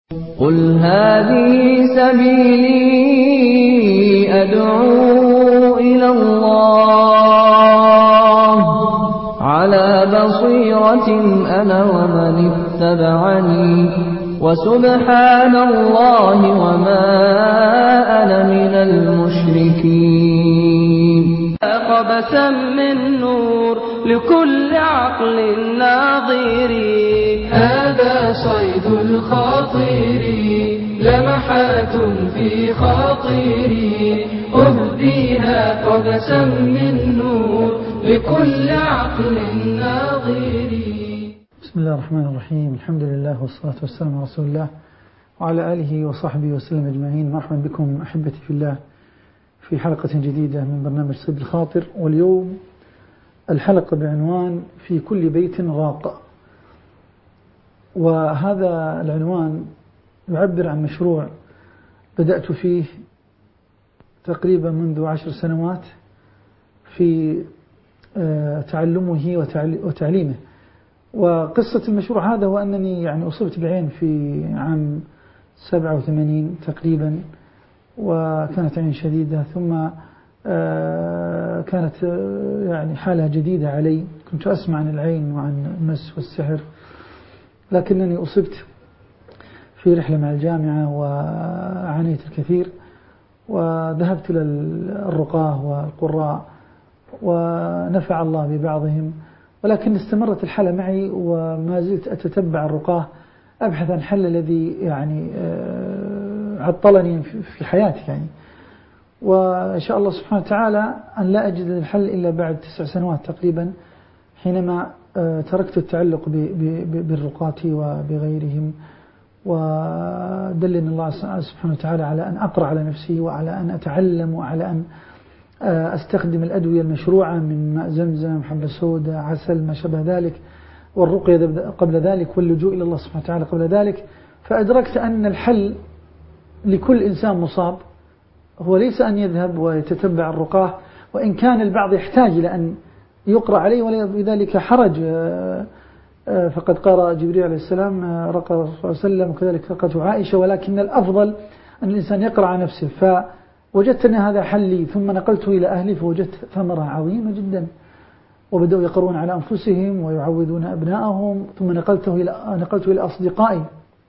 قل هذه سبيلي أدعو إلى الله على بصيرة أنا ومن اتبعني وسبحان الله وما أنا من المشركين. قبسا من نور لكل عقل ناظر، هذا صيد الخاطر لمحات في خاطري، أهديها قبسا من نور لكل عقل ناظر. بسم الله الرحمن الرحيم، الحمد لله والصلاة والسلام على رسول الله وعلى آله وصحبه وسلم أجمعين. مرحبا بكم أحبتي في الله في حلقة جديدة من برنامج صيد الخاطر، واليوم الحلقة بعنوان في كل بيت راق. وهذا العنوان يعبر عن مشروع بدأت فيه تقريبا منذ 10 سنوات في تعلمه وتعليمه. وقصة المشروع هذا هو أنني أصبت بعين في عام 87 تقريبا، وكانت عين شديدة، ثم كانت حالة جديدة علي. كنت أسمع عن العين وعن المس والسحر، لكنني أصبت في رحلة مع الجامعة وعانيت الكثير، وذهبت للرقاة والقراء ونفع الله ببعضهم، ولكن استمرت الحالة معي وما زلت أتتبع الرقاة أبحث عن حل الذي عطلني في حياتي وإن شاء الله سبحانه وتعالى أن لا أجد الحل إلا بعد 9 سنوات تقريبا، حينما تركت التعلق بالرقاة وبغيرهم، ودلني الله سبحانه وتعالى على أن أقرأ على نفسي وعلى أن أتعلم وعلى أن أستخدم الأدوية المشروعة من ماء زمزم، حبة سوداء، عسل، ما شابه ذلك، والرقية قبل ذلك، واللجوء إلى الله سبحانه وتعالى قبل ذلك. فأدركت أن الحل لكل إنسان مصاب هو ليس أن يذهب ويتتبع الرقاة، وإن كان البعض يحتاج إلى أن يقرأ عليه ولذلك حرج، فقد قرأ جبريل عليه السلام رقى الرسول صلى الله عليه وسلم، وكذلك رقته عائشة، ولكن الأفضل أن الإنسان يقرأ على نفسه. فوجدت أن هذا حلي، ثم نقلته إلى أهلي فوجدت ثمرة عظيمة جدا، وبدأوا يقرؤون على أنفسهم ويعوذون أبنائهم، ثم نقلته إلى أصدقائي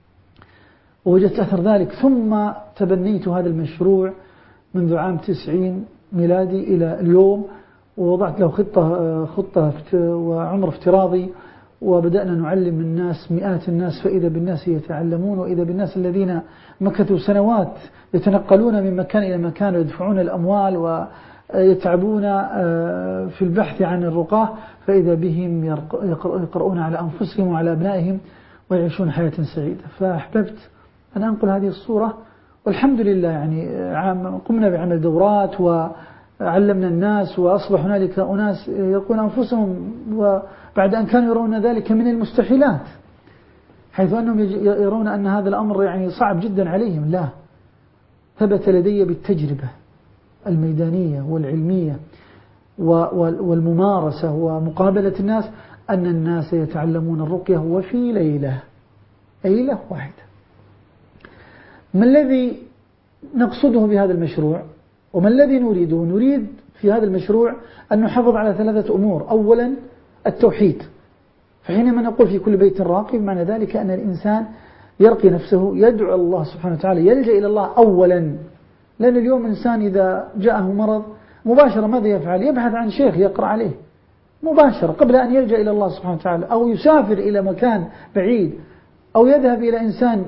ووجدت أثر ذلك. ثم تبنيت هذا المشروع منذ عام 90 ميلادي إلى اليوم، ووضعت له خطة وعمر افتراضي، وبدأنا نعلم الناس، مئات الناس، فإذا بالناس يتعلمون، وإذا بالناس الذين مكثوا سنوات يتنقلون من مكان إلى مكان ويدفعون الأموال ويتعبون في البحث عن الرقاة، فإذا بهم يقرؤون على أنفسهم وعلى أبنائهم ويعيشون حياة سعيدة. فأحببت أن أنقل هذه الصورة، والحمد لله قمنا بعمل دورات وعلمنا الناس، وأصبح هنالك أناس يلقون أنفسهم وبعد أن كانوا يرون ذلك من المستحيلات، حيث أنهم يرون أن هذا الأمر صعب جدا عليهم. لا، ثبت لدي بالتجربة الميدانية والعلمية والممارسة ومقابلة الناس أن الناس يتعلمون الرقية وفي ليلة واحدة. ما الذي نقصده بهذا المشروع وما الذي نريده؟ نريد في هذا المشروع أن نحافظ على 3 أمور. أولا التوحيد، فحينما نقول في كل بيت راقي معنى ذلك أن الإنسان يرقي نفسه، يدعو الله سبحانه وتعالى، يلجأ إلى الله أولا. لأن اليوم إنسان إذا جاءه مرض مباشرة ماذا يفعل؟ يبحث عن شيخ يقرأ عليه مباشرة قبل أن يلجأ إلى الله سبحانه وتعالى، أو يسافر إلى مكان بعيد، أو يذهب إلى إنسان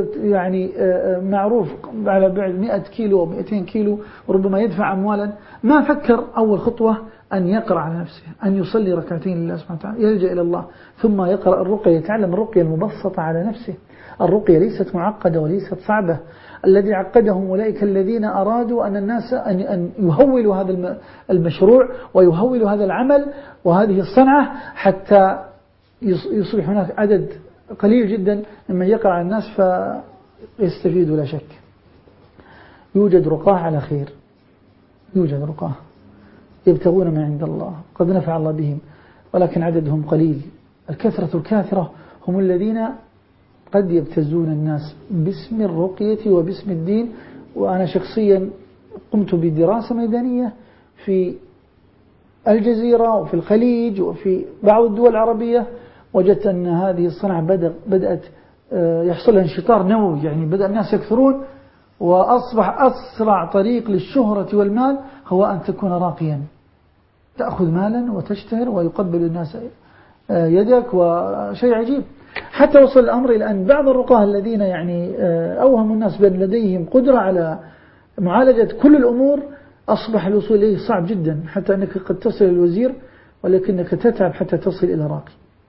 معروف على بعد 100 كيلو أو 200 كيلو، وربما يدفع أموالا. ما فكر أول خطوة أن يقرأ على نفسه، أن يصلي ركعتين لله سبحانه وتعالى، يلجأ إلى الله، ثم يقرأ الرقية، يتعلم الرقية المبسطة على نفسه. الرقية ليست معقدة وليست صعبة. الذي عقدهم أولئك الذين أرادوا أن الناس أن يهولوا هذا المشروع ويهولوا هذا العمل وهذه الصنعة، حتى يصبح هناك عدد قليل جدا ممن يقرأ على الناس فيستفيد. لا شك يوجد رقاة على خير، يوجد رقاة يبتغون ما عند الله، قد نفع الله بهم، ولكن عددهم قليل. الكثرة الكاثرة هم الذين قد يبتزون الناس باسم الرقية وباسم الدين. وأنا شخصيا قمت بدراسة ميدانية في الجزيرة وفي الخليج وفي بعض الدول العربية، وجدت أن هذه الصنعة بدأت يحصل انشطار نووي، يعني بدأ الناس يكثرون، وأصبح أسرع طريق للشهرة والمال هو أن تكون راقيا، تأخذ مالا وتشتهر ويقبل الناس يدك، وشيء عجيب. حتى وصل الأمر إلى أن بعض الرقاة الذين يعني أوهموا الناس بأن لديهم قدرة على معالجة كل الأمور أصبح الوصول إليه صعب جدا، حتى أنك قد تصل الوزير ولكنك تتعب حتى تصل إلى راقي.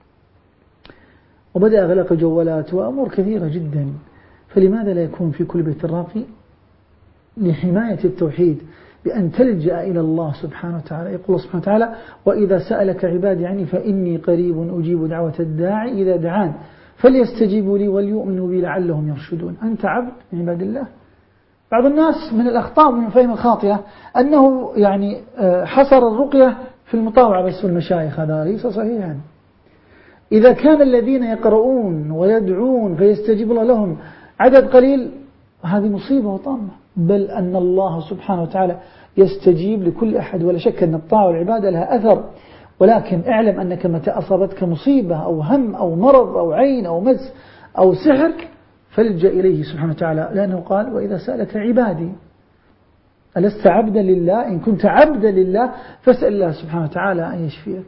وبدأ إغلاق الجوالات وأمور كثيرة جدا. فلماذا لا يكون في كل بيت راقي لحماية التوحيد بأن تلجأ إلى الله سبحانه وتعالى؟ يقول الله سبحانه وتعالى: وإذا سألك عبادي عني فإني قريب أجيب دعوة الداعي إذا دعان فليستجيبوا لي وليؤمنوا بي لعلهم يرشدون. أنت عبد من عباد الله. بعض الناس من الأخطاء ومن الفهم الخاطئة أنه يعني حصر الرقية في المطاوعة بس والمشايخ، هذا ليس صحيحا. إذا كان الذين يقرؤون ويدعون فيستجيب الله لهم عدد قليل، هذه مصيبة وطامة. بل أن الله سبحانه وتعالى يستجيب لكل أحد، ولا شك أن الطاعة والعبادة لها أثر. ولكن اعلم أنك متى أصابتك مصيبة أو هم أو مرض أو عين أو مس أو سحر فالجأ إليه سبحانه وتعالى، لأنه قال: وإذا سألك عبادي. ألست عبدا لله؟ إن كنت عبدا لله فاسأل الله سبحانه وتعالى أن يشفيك.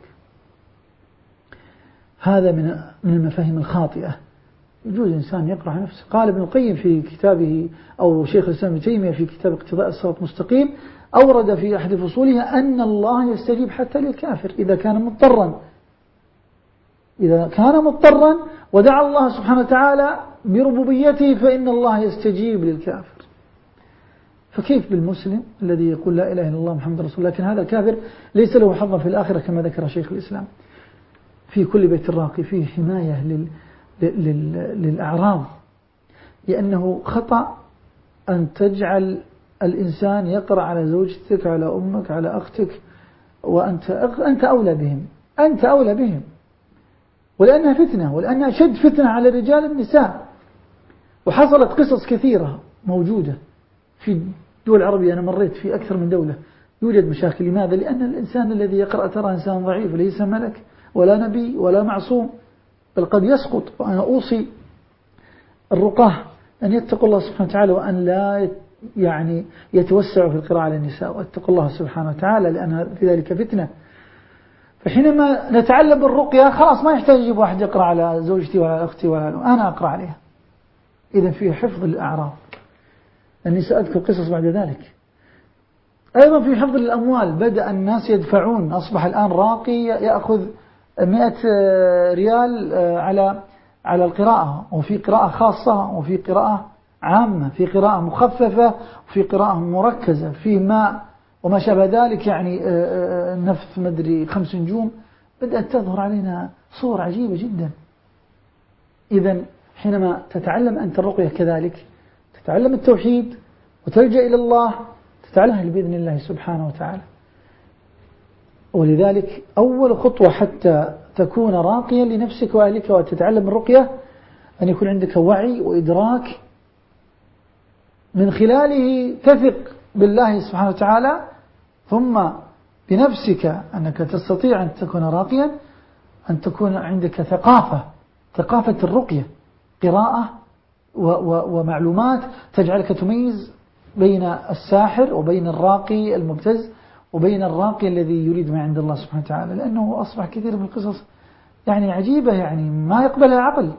هذا من المفاهيم الخاطئة. يجوز إنسان يقرأ على نفسه. قال ابن القيم في كتابه، أو شيخ الإسلام ابن تيمية في كتاب اقتضاء الصراط المستقيم، أورد في أحد فصولها أن الله يستجيب حتى للكافر إذا كان مضطرا. إذا كان مضطرا ودعا الله سبحانه وتعالى بربوبيته فإن الله يستجيب للكافر. فكيف بالمسلم الذي يقول لا إله إلا الله محمد رسول الله، لكن هذا كافر ليس له حظا في الآخرة كما ذكر شيخ الإسلام. في كل بيت راقي فيه حماية للأعراض، لأنه خطأ أن تجعل الإنسان يقرأ على زوجتك، على أمك، على أختك، وأنت أولى بهم. أنت أولى بهم، ولأنها فتنة، ولأنها شد فتنة على الرجال النساء. وحصلت قصص كثيرة موجودة في الدول العربية، أنا مريت في أكثر من دولة يوجد مشاكل. لماذا؟ لأن الإنسان الذي يقرأ ترى إنسان ضعيف، ليس ملك ولا نبي ولا معصوم، بل قد يسقط. وأنا أوصي الرقاه أن يتقوا الله سبحانه وتعالى، وأن لا يعني يتوسعوا في القراءة على النساء، واتقوا الله سبحانه وتعالى، لأن في ذلك فتنة. فحينما نتعلم الرقية خلاص ما يحتاج يجيب واحد يقرأ على زوجتي ولا أختي ولا أنا أقرأ عليها. إذن فيه حفظ الأعراض. أني سأذكر قصص بعد ذلك. أيضا في حفظ الأموال. بدأ الناس يدفعون، أصبح الآن راقي يأخذ 100 ريال على القراءة، وفي قراءة خاصة وفي قراءة عامة، في قراءة مخففة وفي قراءة مركزة، في ماء وما شابه ذلك، يعني نفث مدري 5 نجوم. بدأت تظهر علينا صور عجيبة جدا. إذن حينما تتعلم أنت الرقية كذلك تتعلم التوحيد وتلجأ إلى الله، تتعلم بإذن الله سبحانه وتعالى. ولذلك أول خطوة حتى تكون راقيا لنفسك وأهلك وتتعلم الرقية أن يكون عندك وعي وإدراك من خلاله تثق بالله سبحانه وتعالى، ثم بنفسك أنك تستطيع أن تكون راقيا، أن تكون عندك ثقافة الرقية، قراءة ومعلومات تجعلك تميز بين الساحر وبين الراقي المبتز وبين الراقي الذي يريد ما عند الله سبحانه وتعالى. لأنه أصبح كثير من القصص يعني عجيبة، يعني ما يقبلها عقل.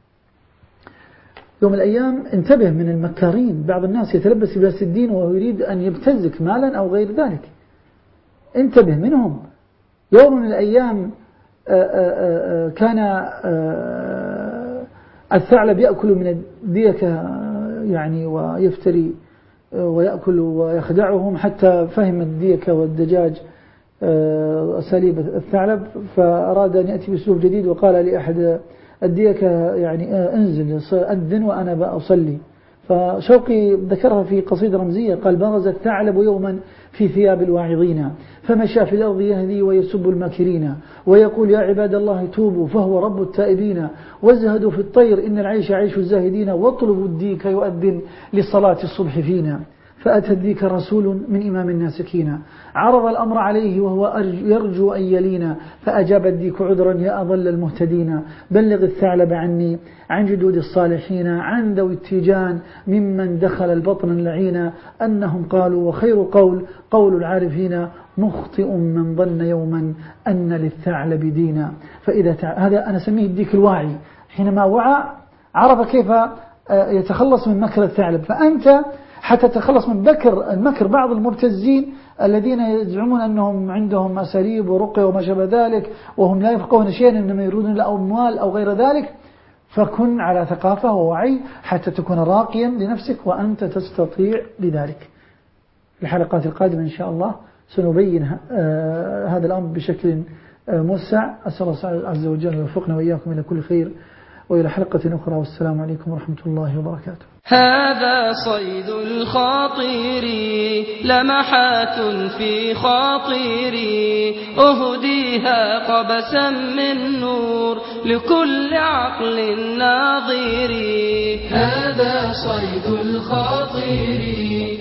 يوم الأيام انتبه من المكارين، بعض الناس يتلبس بلباس الدين وهو يريد أن يبتزك مالا أو غير ذلك، انتبه منهم. يوم من الأيام كان الثعلب يأكل من الديكة يعني ويفتري ويأكل ويخدعهم، حتى فهم الديكة والدجاج أساليب الثعلب، فأراد أن يأتي بأسلوب جديد وقال لأحد الديكة يعني انزل أذن وأنا بأصلي، فشوقي ذكرها في قصيدة رمزية قال: برز الثعلب يوما في ثياب الواعظين، فمشى في الأرض يهدي ويسب الماكرين، ويقول: يا عباد الله توبوا فهو رب التائبين، وازهدوا في الطير إن العيش عيش الزاهدين، واطلبوا الديك يؤذن لصلاة الصبح فينا. فأتى الديك رسول من إمام الناسكين، عرض الأمر عليه وهو يرجو أن يلينا، فأجاب الديك: عذرا يا أضل المهتدين، بلغ الثعلب عني عن جدود الصالحين، عن ذوي التيجان ممن دخل البطن اللعين، أنهم قالوا وخير قول العارفين، مخطئ من ظن يوما أن للثعلب دينا. فإذا هذا أنا أسميه الديك الواعي، حينما وعى عرف كيف يتخلص من مكر الثعلب. فأنت حتى تتخلص من المكر بعض المبتزين الذين يزعمون أنهم عندهم أساليب ورقية وما شابه ذلك، وهم لا يفقهون شيئا إنما يريدون الأموال أو غير ذلك. فكن على ثقافة ووعي حتى تكون راقيا لنفسك، وأنت تستطيع لذلك. الحلقات القادمة إن شاء الله سنبين هذا الأمر بشكل موسع. أسأل الله عز وجل أن يوفقنا وإياكم إلى كل خير، وإلى حلقة أخرى، والسلام عليكم ورحمة الله وبركاته. هذا صيد الخاطر، لمحات في خاطري، أهديها قبسا من نور لكل عقل ناظر. هذا صيد الخاطر